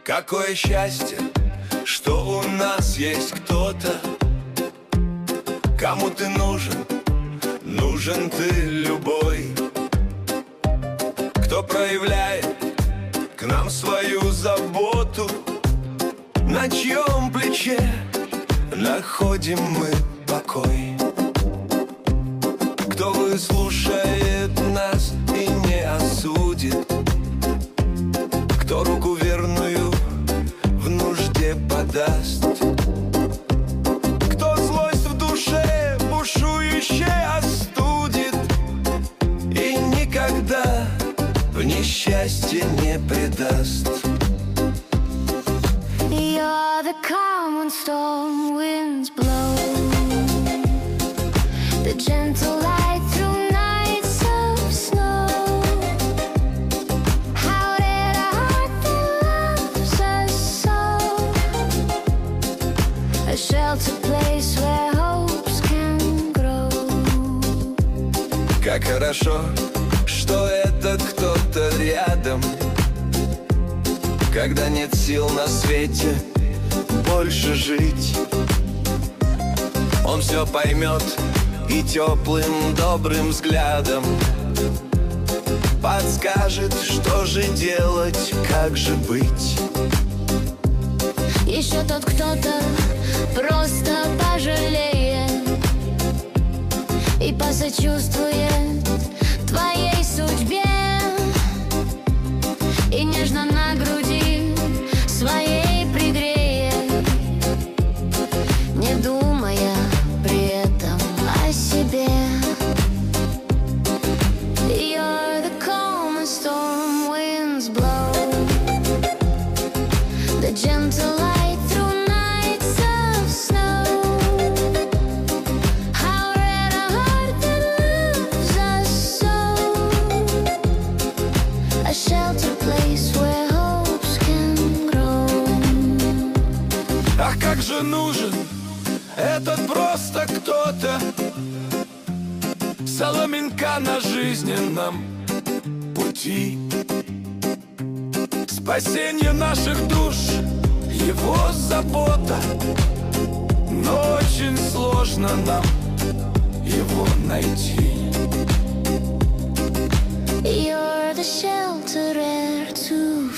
Какое счастье, что у нас есть кто-то, кому ты нужен, нужен ты любой, кто проявляет к нам свою заботу, на чьем плече находим мы покой, кто выслушает нас и не осудит, кто руку верную в нужде подаст, кто злость в душе бушующей остудит и никогда в несчастье не предаст. You're the calm when storm winds blow, the gentle light through nights of snow. How did a heart that loves us so, a shelter place where hopes can grow. Как хорошо, что этот кто-то рядом, когда нет сил на свете больше жить. Он все поймет и теплым добрым взглядом подскажет, что же делать, как же быть. Еще тот кто-то просто пожалеет и посочувствует твоей судьбе, и нежно на груди своей пригреет, не думая при этом о себе. You're the calm when storm winds blow, the gentle light through nights of snow. How red a heart that loves us so, a shelter place where hopes can grow. Ах, как же нужен этот просто кто-то, соломинка на жизненном пути, спасение наших душ, его забота, но очень сложно нам его найти. You're the shelter air to